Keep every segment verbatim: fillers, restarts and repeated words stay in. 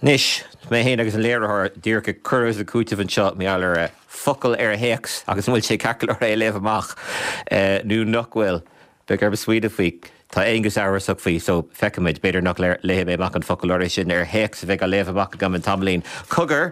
Nis, mé hé agus an léirthir dtír go churas a cúta an seo mé ar focail ar a héics agus bhfuil sé cacail ar é léh amach nó nachhfuil be gur be suide faoi tá égus áhasach faoi so feicimiid beidir nach léh amach an focail ir sin ar héics a bheith a léh amach go an tamlín. Cogur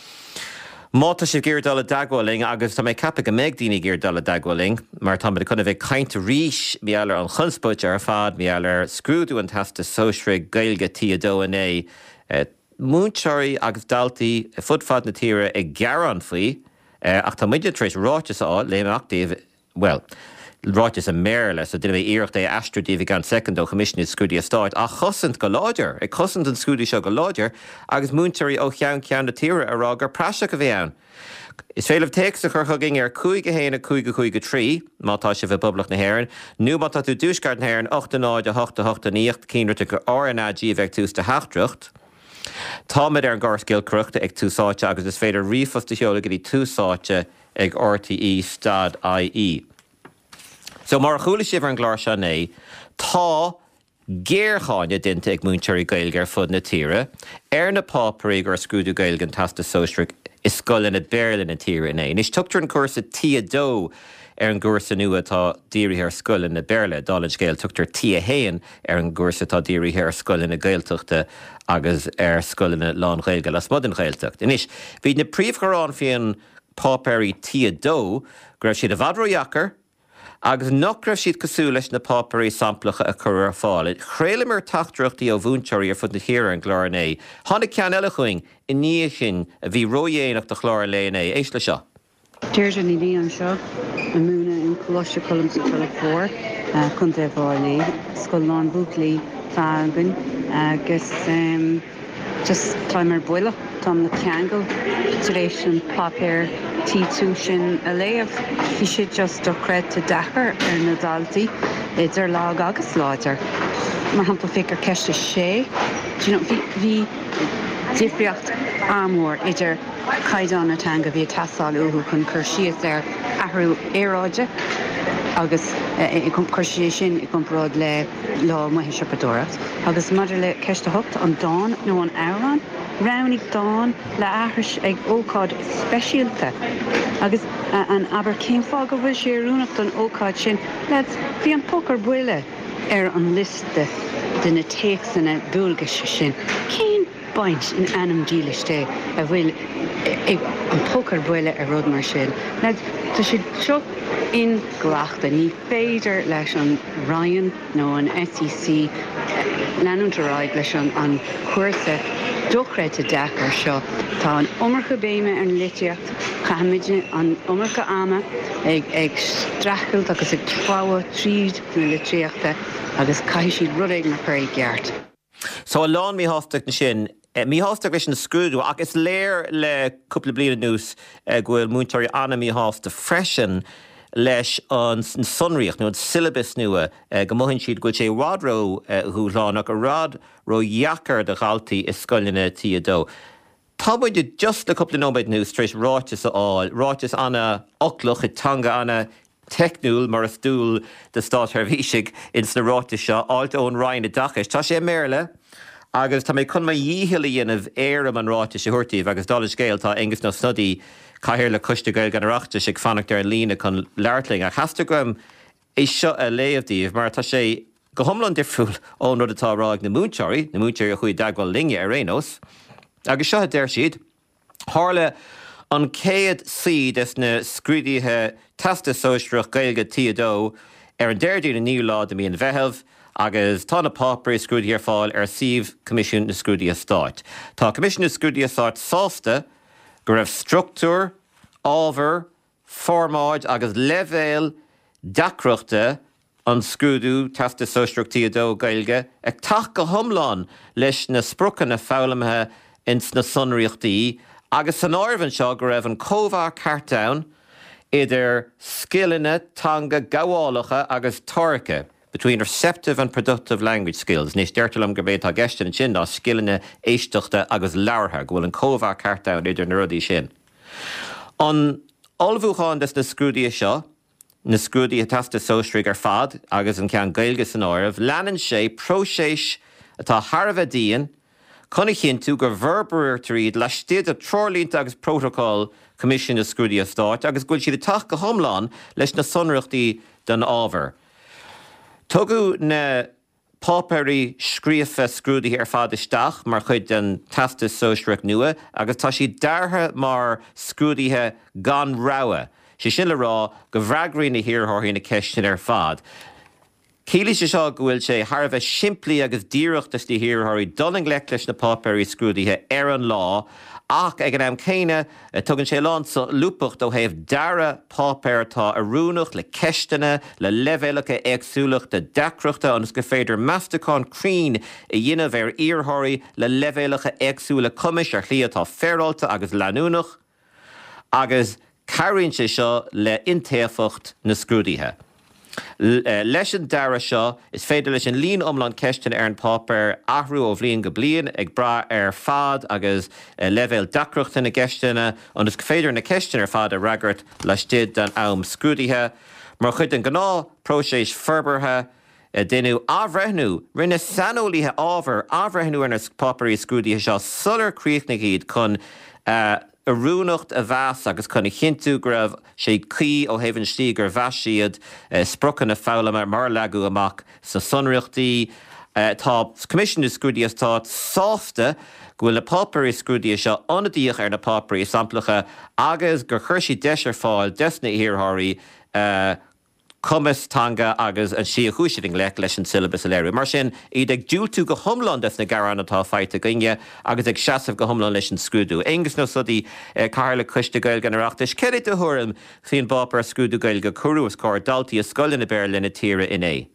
máta sé gur dal a dagháling agus tá mé cappa go méid daoine gur dal a dagháling, mar tá chuna bheith cainte ríis méallar an chunspóid ar fad méallar scrúdú an tasta sóisre gailge tíadó in é múnteirí agus daltaí fudfad na tíre ag gearan faoi ach tá muidir trééis ráitis á léachtaíh well ráitis a méle so duine bh íirecht é astradíh gan second ó commissionú scrúdí a stáit a chosint go láidir ag chosint an scrúdí seo go láidir agus múnteirí ó chean cean na tíre ará gur praise go bhéan. Is féileh teach a chur chugging ar cúige héana cúige cúige trí, mátá se bheith bublach na hhéann, nu mátá tú dúsgart na hhéann ochta náid a hochta hochta níocht cínirte gur R N A G bheith tús de heachtrucht. Táid ar an gárscéil cruachta ag túsáte agus is féidir riomfos de cheola go dtí túsáte ag R T E Stad I E. So mar chúla sibh an gláir se é, tá géircháine dinta ag múnteirí gailge ar fud na tíre, ar na pápaí gur scrúdú gailge an tasta sóisre is scoil in a béirlin na tíre in é. Nis tugtar an cuasa tíadó ar an gúrsa nua tá díirithe ar scoil in na béirle, dálann scéil tugtar tí a héan ar an gúrsa tá díirithe ar scoil in na gailteachta agus ar scoil in na lán gailge las mud an gailteacht. Inis, bhí na príomhgharán fion pápairí tíadó, gur raibh siad a bhadróiachar, agus nach raibh siad cosú leis na pápairí samplacha a chur ar fáil. Chréile mar tachtreachtaí ó bhúnteirí ar fud na híre an gláir in é. Tháinig cean eile chuing i níos sin a bhí ródhéanaach do chláir le in é. Éis le seo. Deirdre ní bhí an seo a múna in Colossia Column sa tulla fór chun de bháilí, scoilán búclaí fágan agus just táim mar buile tám na ceangal taréis an pápéir tí tú sin a léamh hí siad just do creid a dachar ar na daltaí idir lág agus láidir. Mar hampla féicear ceiste sé, bhí difriocht amór idir caiidán atanga bhí tasáil uthú chun chur sios ar ahrú éráide agus i chuir sin i comprád le lá maithe sipadóras. Agus maidir le ceiste hocht an dáin nó an áran, Ránig dáin le áthris ag ócáid speisialta. Agus an aber céim fá go bhfuil sé rúnacht an ócáid sin, le bhí an pócar buile ar an liste duna téachsanna búlgas sin. Cén baint in anam dílaiste a bhfuil ag an pócar buile ar rud mar sin. Le tá si seo in ghlaachta ní féidir leis an Ryan nó an S E C leanúntaráid leis an cuasa dochreid a dechar seo. Tá an omarcha béime ar an litreacht chaimiide an omarcha ama ag ag strachailt agus ag tráha tríd na litreachta agus caiith siad rud ag na chuir geart. So a lán mí hásteach na sin, mí hásteach leis na scrúdú agus léir le cúpla bliana nús ghfuil múnteirí anna mí hásta freisin leis an sonríocht nó an syllabus nua go mthinn siad go sé rádró thuúláánach a rád róheachar de galtaí is scoilina tíadó. Tá muid just le cúpla nóid nús trééis ráitis aáil, ráitis anna oclach i tanga anna technúil mar a stúil de státar bhísigh in sna ráitis seo áilt ón Ryan a dachas. Tá sé méle agus tá mé chun mai dhíhila dhéanamh éram an ráitis i thuirtaíh agus dála scéal tá agus nó snodí caiir le coiste gail gan reachta sig fannacht ar lína chun leirtling a chastagram é seo a léomhdíobh mar tá sé go thomlan difriúil ón rud atá ráig na múnteirí, na múnteirí a chuid dagháil linge ar rénos. Agus seo déir siad, tharla an céad siad is na scrúdaithe tasta sóistriach gailge tíadó ar an déirdín na níú lá de míon bheitheh agus tá na pápairí scrúdaí ar fáil ar síomh comisiún na scrúdaí a stáit. Tá comisiún na scrúdaí a stáit sásta go raibh struchtúr, ábhar, formáid agus leibhéal dacreachta an scrúdú tasta sóistriach tíadó gailge ag teach go thomláin leis na sprochanna fálamithe ins na sonríochtaí agus san áirbhann seo go raibh an cóbhá cartán idir skilline tanga gabhálacha agus torcha between receptive and productive language skills. Nis deirtelam gur béit a gestin sin ná skilline éisteachta agus leabhartha go bhfuil an cóbhá cartán idir na rudaí sin. An olbhúcháin des na scrúdaí seo, na scrúdaí a tasta sóisrig ar fad agus an cean gailge san áireamh, leanan sé próséis atá Harbh díon chunig chinú gur bhorbair tríd le stiad a trolínta agus protocol Commission na Scrúdaí a Stáit, agus gúil siad tach go thomláin leis na sonreachtaí den ábhar. Tugadh na pápairí scríofa scrúdaí ar fad isteach mar chuid den tasta sóisireacht nua, agus tá si deartha mar scrúdaithe gan rogha. Si sin le rá go bhreagraí na hiartharthaí na ceistin ar fad. Cílí sé seo gohfuil sé thar bheith simplí agus díreachtas na hiartharthaí doling le leis na pápairí scrúdaithe ar an lá, ach ag an am céine tugann sé lán sa lúpacht ó thaobh dara pápair tá a rúnach le ceistena, le levéalacha agsúlacht de decreachta agus go féidir meastacán crín i dhéanamh ar iartharthaí le levéalacha agsúla cumis ar chlí atá fearálta agus leanúnach, agus cairríonn sé seo le intéafacht na scrúdaithe. Leis an dara seo is féidir leis an líon omlan ceistin ar an pápair athrú ó bhliain go bliain ag bra ar fad agus levéal decreachta na ceistena agus go féidir na ceistin ar fad a ragart leis stiad den am scrúdaithe, mar chuid an gná próséis ferbertha déanú ábhreithnú rinne sanolíthe ábhar ábhreithnú ar na pápairí scrúdaithe seo sular críochnaigh iad chun a rúnacht a bheas agus chuna chinú go raibh sé cí ó hahann tí gur bheas siad sprochan na fála mar mar leagu amach sa sonreachtaí. Tá Commission na Scrúdaí a Stáit sásta go bhfuil na pápairí scrúdaí seo ionadaíoch ar na pápairí samplacha agus gur chuirsí deis ar fáil des na iartharthaí cumas tanga agus an si a chúisiing le leis an syllabus a léir. Mar sin iad ag dúil tú go thomláin des na garán atá feite ginge agus ag seasamh go thomláin leis an scrúdú. Agus nó sodí cairla cuiste gail gan arachtas ceirid a thuaim faoin bápar scrúdú gail go curúas cá daltaí a scoilin na bear lena tíre in é.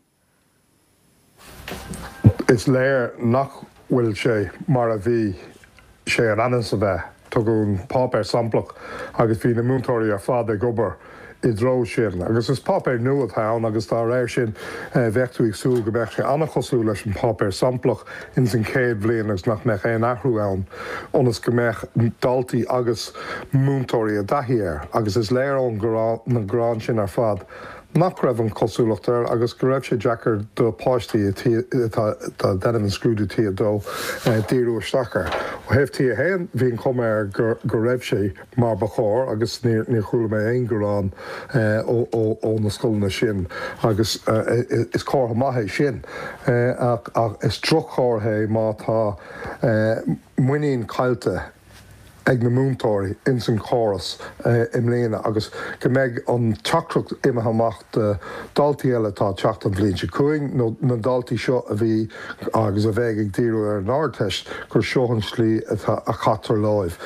Is léir nach bhfuil sé mar a bhí sé an anan sa bheith tugann pápéir samplach agus bhí na múntóirí ar fad ag obair I dro sin. Agus is pápéir nua atá agus tá réir sin bheictú ag súil go bheith sé annach chosú leis an pápéir samplach in san céad bblion agus nach meach éon athrú ann onas go meach daltaí agus múntóirí a dathíar, agus is léir ón na grán sin ar fad. Nach raibh an cosúlachtar agus go raibh sé Jackar do páistí denm an scrúdatí a dó díú stachar. ó hebh tí a héan bhíon com ar go raibh sé mar ba chóir agus ní chuúla mé aon gorán ó na scoilna sin agus is cótha maithe sin ach is trocháthe má tá muoíon cailte ag na múntóirí in san choras im léana agus go méid an teachtracht imime amach de daltaí eile tá teach an bblion se cuaing nó na daltaí seo a bhí agus a bheith ag díú ar an áirteist gur seohann slí a chatar láimh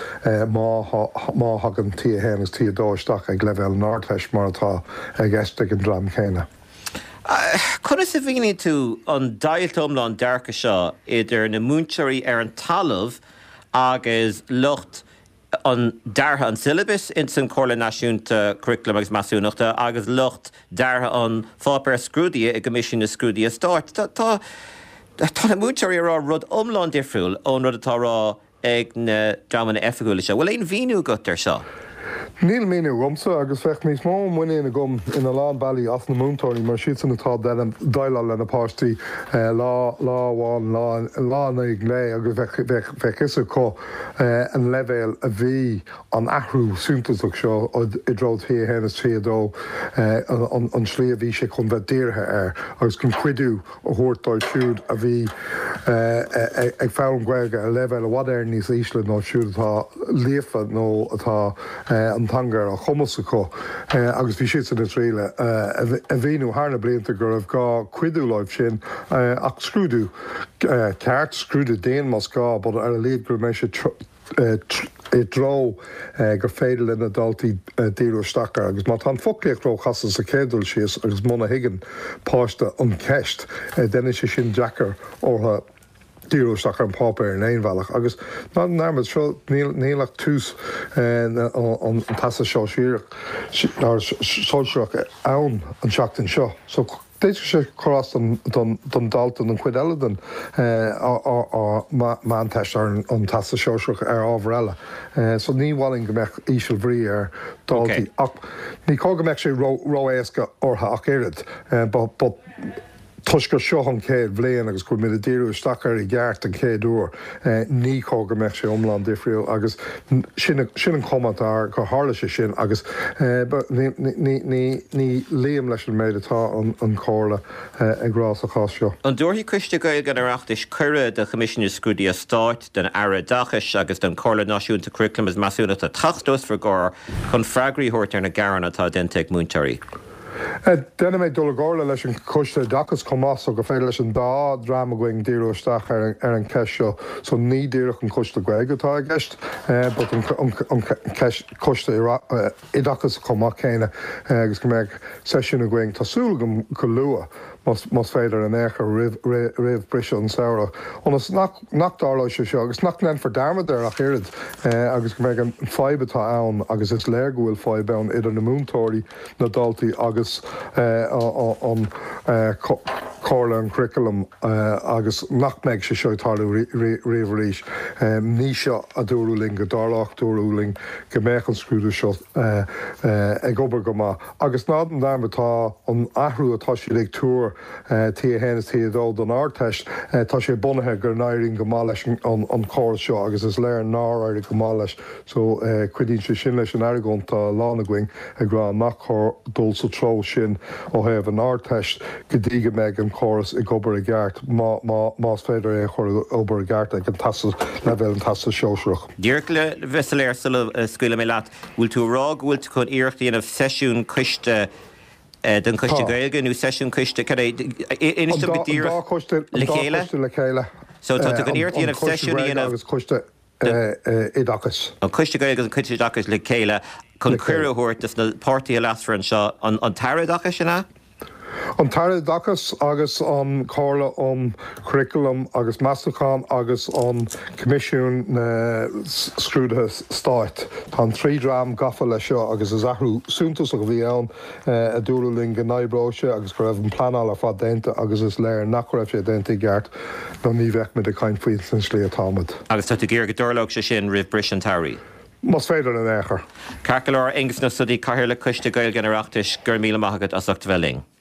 má hagan tí a héanagus tí a dóisteach ag leibh an áirteist mar atá ag eiste an dram chéine. Chuna sa bhíine tú an dailtomláin dearcha seo idir na múntóirí ar an talamh agus lucht an dartha an syllabus in san Chorla Náisiúnta curriculum agus masúnachta agus lucht dartha an fápéir scrúdaí ag Commission na Scrúdaí a Stáit. Tá na múntóirí rá rud omláin difriúil ón rud atá rá ag na dramanna efagúla seo. Bhfuil éon bhíú gut ar seo? Níl míú gomsa agus fecht mís má muine gom ina lán bailí as na múntóirí mar siad san atá daile lena páistí lá láháin lána ag lé agus bheith is có an levéil a bhí an athrú súntaach seo i drótí hénas trídó an slí a bhí sé chun bheith díirthe ar agus chun cuiidú ó thuirtáid siúd a bhí ag fáin gcuige a levéil a bhd ar níos ísle nó siúd atá líofa nó atá an tangar a chomasachó agus bhí siad san na tríle a bhíú hána blianta gur raibh gá cuiidú láimh sin ach scrúdú ceart scrúdú déon mas gá, bud ar a líad gur mééis i dro gur féidir lena daltaí díú stachar agus má tá folíochró chasa sa cédul sios agus mna higann páiste an ceist déine sé sin Jackar ortha díúach an pápéir in éonmheach agus ná námad seo nílach túús an tasa seo siach sóisiach ann an seachtain seo. So déidir sé chorás don daltain an chuid eile den máteist ar an tasa seoisiach ar ábhar eile. So ní bhhaing go meach ísisiil bhrí ar daltaí. Ní có go meach sé ró éasca ortha ach éad, Tuisgur seo an céad bléon agus go mid a ddíú stair i gceart an céadúr ní cóga meach sé omlan difriú agus sin an commentár go hála sé sin agus ní líam leis an méid atá an cóla agrás a chá seo. An dúirthaí Coiste Gaeilge an Oireachtais cura de Comisiún Scrúdaí a Stáit den Ara Dachas agus den Cóla Náisiúnta Curriculum is masúna a tachtós for gár chun freagraí thuirt ar na garan atá denteag múntarí. Denna méid dul gála leis an Coiste Dachas comás go féidir leis an dá drama going díúisteach ar an ceisio, so ní díireach an Coiste Gaeilge atá a gceist, but an Coiste i Dachas comá céine agus go méid seisiúna going tásúla go lua. Mas féidir an éair rih brise an saora. Onas nachdála se seo, agus nach len for darmad ar ach irid agus go méid an fáibetá ann agus is léir gohfuil fáib ann idir na múntóirí na daltaí agus an cóla an curriculum agus nach méid se seo tarú riomhríis. Ní seo a dúrúling go dálaach dúrúling go méid an scrúdú seo ag obair go má. Agus nád an darmadtá an ahrú atá si ag túr tí a hénas tí dó don áteist tá sé bunathe gur náirín go má leis an cóir seo agus is léir ná air go má leis so cuidín sé sin leis an airgón tá lánaging ag rá nach dul sa tro sin ó héamh an áteist go dtíige méid an choras i gobar a gceart más féidir é chuir obair a gceart ag an tasa lefuil an tasa seosreach. Dúirt le bheitléir scuile mé leat bhfuil tú rá bhfuil chun iarachtaíanamh seisiún Coiste den Coiste Gaeilge nó seisiún Coiste inistum go dtír le chéile. So tá go iarachtaíanamh seisiúnaíanamh Coiste i Dachas. An Coiste Gaeilge an Coiste Dachas le chéile chun cuireúirt is na pártaí a lasfar an seo an Tara Dachas sinna? An Tara Dachas agus an cóla an curriculum agus Mastercon agus an Comisiún Scrúdaithe Stáit. Tá trí drám gafa le seo agus is ahrú súntas a go bhí ann a dúrúling go naibróise agus go raibh an planál ar fad dénta agus is léir nach raibh sé dénta gceart nó ní bheith me de caiin faoin san slí atámad. Agus tá géir go dúrlóg sé sin rih bris an tairí. Mas féidir an éair. Carcailár agus na sudí caiir le Coiste Gaeilge an Oireachtais gur míle maithagad as ucht bheling.